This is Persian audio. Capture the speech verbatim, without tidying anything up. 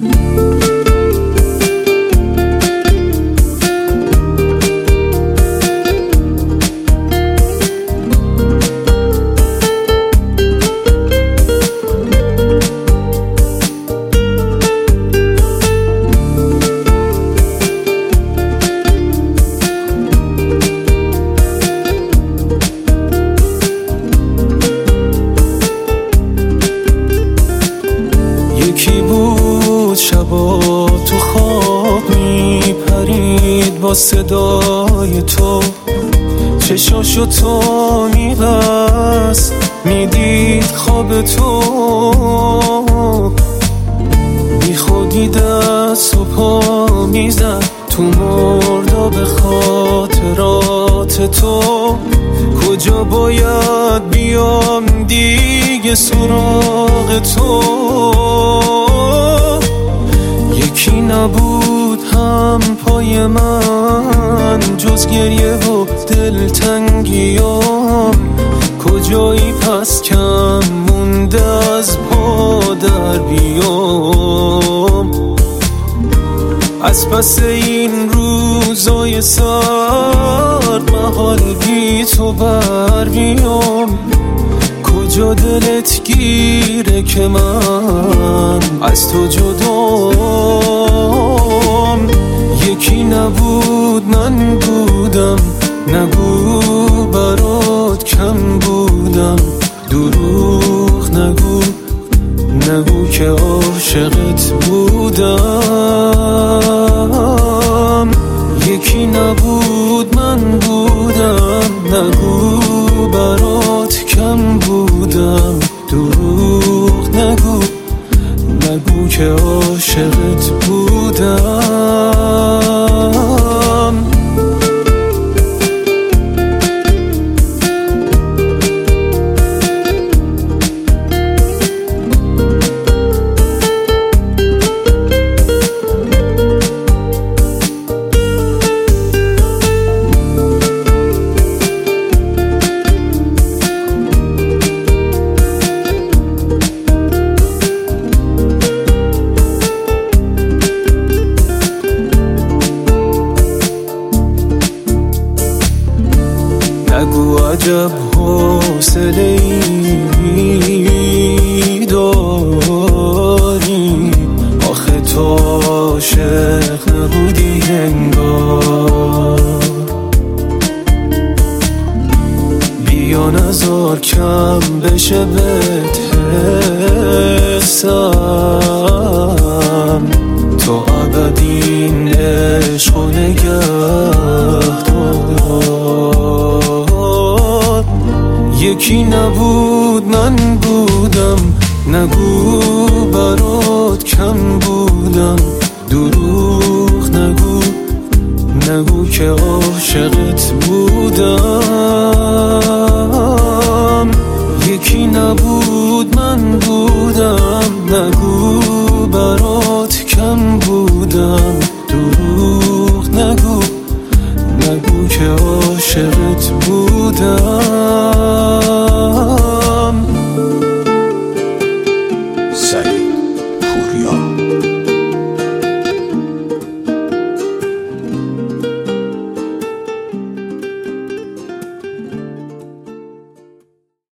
یکی بود شبا تو خواب میپرید با صدای تو، چشاشو تو میبست میدید خواب تو، بی خودی دست و پا میزد تو مرداب خاطرات تو. کجا باید بیام دیگه سراغ تو؟ یکی نبود هم پای من جز گریه و دلتنگیام. کجایی پس کم مونده از پا در بیام؟ از پس این روزای سرد محال بی تو بر بیام. کجا دلت گیره که من از تو جدام؟ یکی نبود من بودم، نگو برات کم بودم. دروغ نگو، نگو که عاشقت بودم. یکی نبود من بودم، نگو برات کم بودم. دروغ نگو، نگو که عاشقت بودم. نگو عجب حوصله‌ای داری، آخه تو عاشق نبودی انگار. بیا نزار کم بشه بهت حسم، تو ابدین عشق و نگه دار. یکی نبود من بودم، نگو برات کم بودم. دروغ نگو، نگو که عاشقت بودم. یکی نبود من بودم، نگو برات کم بودم.